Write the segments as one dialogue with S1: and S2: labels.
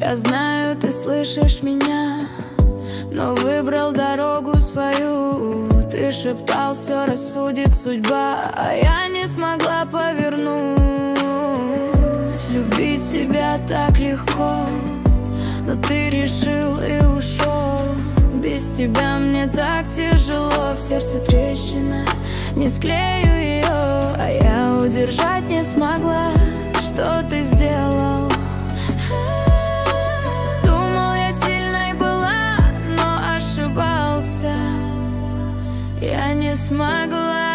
S1: Я знаю, ты слышишь меня, но выбрал дорогу свою. Ты шептал, все рассудит судьба, а я не смогла повернуть. Любить тебя так легко, но ты решил и ушел. Без тебя мне так тяжело, в сердце трещина, не склею ее. А я удержать не смогла, что ты сделал. Думал, я сильной была, но ошибался. Я не смогла.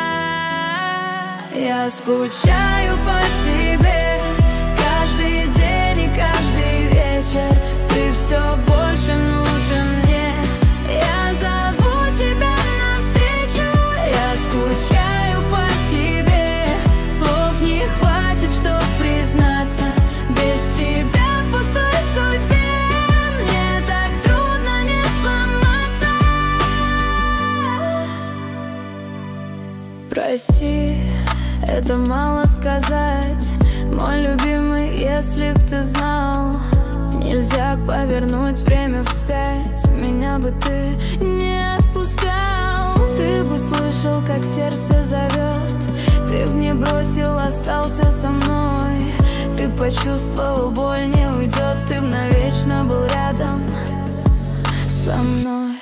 S1: Я скучаю по тебе каждый день и каждый вечер. Ты все больше нужен мне. Я зову тебя навстречу. Я скучаю по тебе. Слов не хватит, чтоб признаться. Без тебя в пустой судьбе мне так трудно не сломаться. Прости, это мало сказать, мой любимый, если б ты знал. Нельзя повернуть время вспять, меня бы ты не отпускал. Ты бы слышал, как сердце зовет, ты б не бросил, остался со мной. Ты почувствовал, боль не уйдет, ты б навечно был рядом со мной.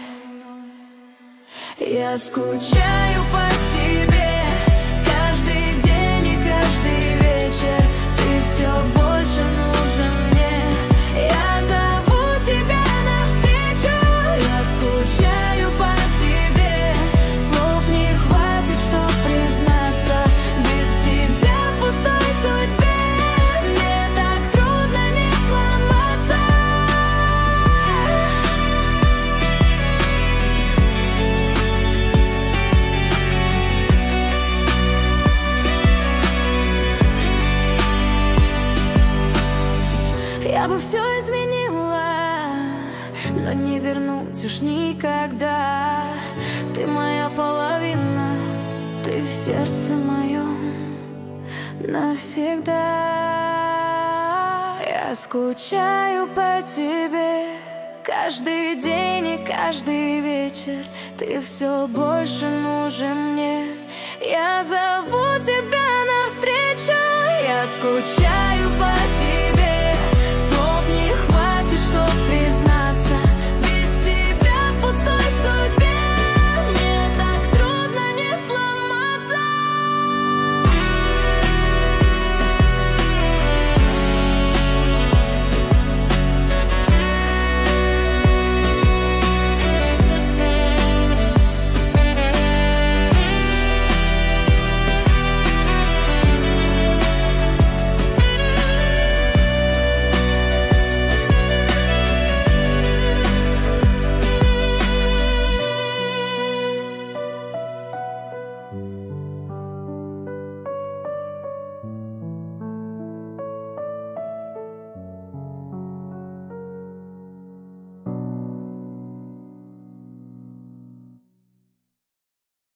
S1: Я скучаю по тебе каждый день и каждый вечер. Ты все больше нужен мне. Я зову тебя навстречу. Я скучаю по тебе. Слов не хватит, чтоб признаться. Без тебя в пустой судьбе мне так трудно не сломаться. Я бы все изменила, но не вернуть уж никогда. Ты моя половина, ты в сердце моем навсегда. Я скучаю по тебе каждый день и каждый вечер. Ты все больше нужен мне. Я зову тебя навстречу. Я скучаю по тебе